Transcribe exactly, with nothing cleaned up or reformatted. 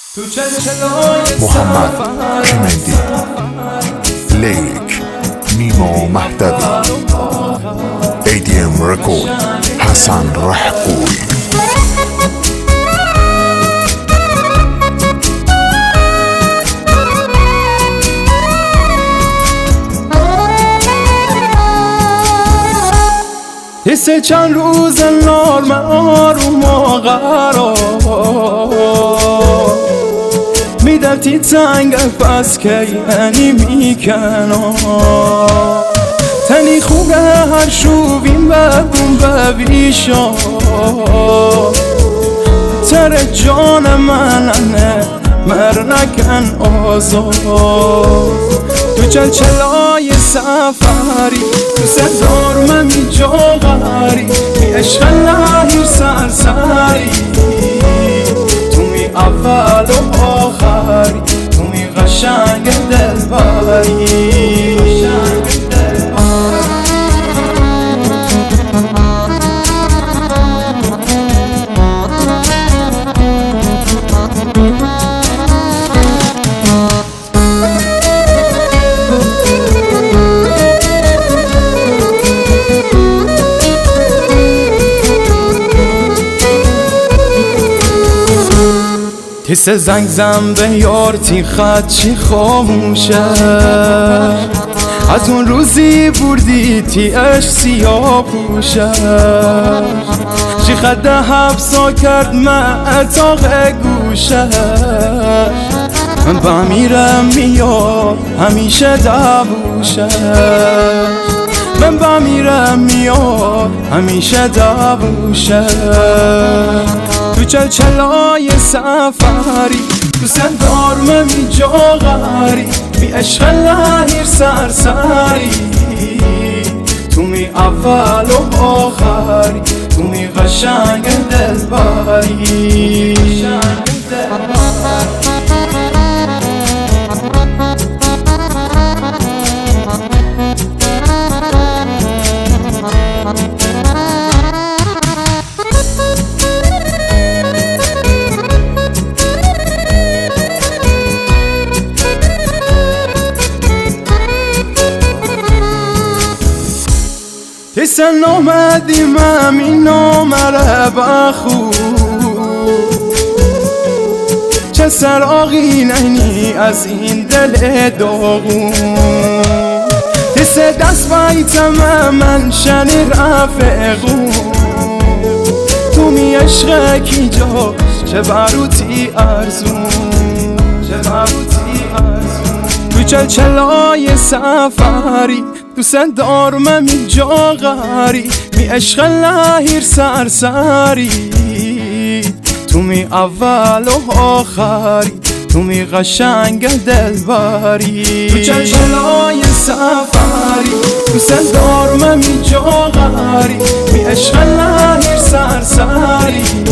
محمد کمندی، لیک نیما مهدوی، ای دی ام رکورد، حسن رحقوی. حس چند روز نرم آروم و قرار میدم تی تنگ پس که یعنی میکنم تنی خوبه هر شوبیم ببون ببیشم تر جان مننه مر نکن آزاد تو چلچلای سفری تو سردار من می جاغری می عشق لحیر سرسری تو می اول و آخری تو می قشنگ دلبری. حس زنگ زن به یار تی خط چی خاموشه از اون روزی بردی تی عشق سیاه پوشه چی خط حبسا کرد من اتاق گوشه من بمیرم میاد همیشه دبوشه من بمیرم میاد همیشه دبوشه تو چلچلای سفری تو سندار من می جاغری می عشق لحیر سرسری تو می اول و آخری تو می قشنگ دلبری. حسن آمدی من این نامره بخون چه سراغی نینی از این دل داغون حس دست بایتم من شنی رفقون تو می عشق کی جا چه بروتی ارزون چه بروتی ارزون تو چلچلای سفری تو سندار من می جاغری می عشق لحیر سرسری تو می اول و آخری تو می قشنگ دلبری. تو چلچلای سفری تو سندار من می جاغری می عشق لحیر سرسری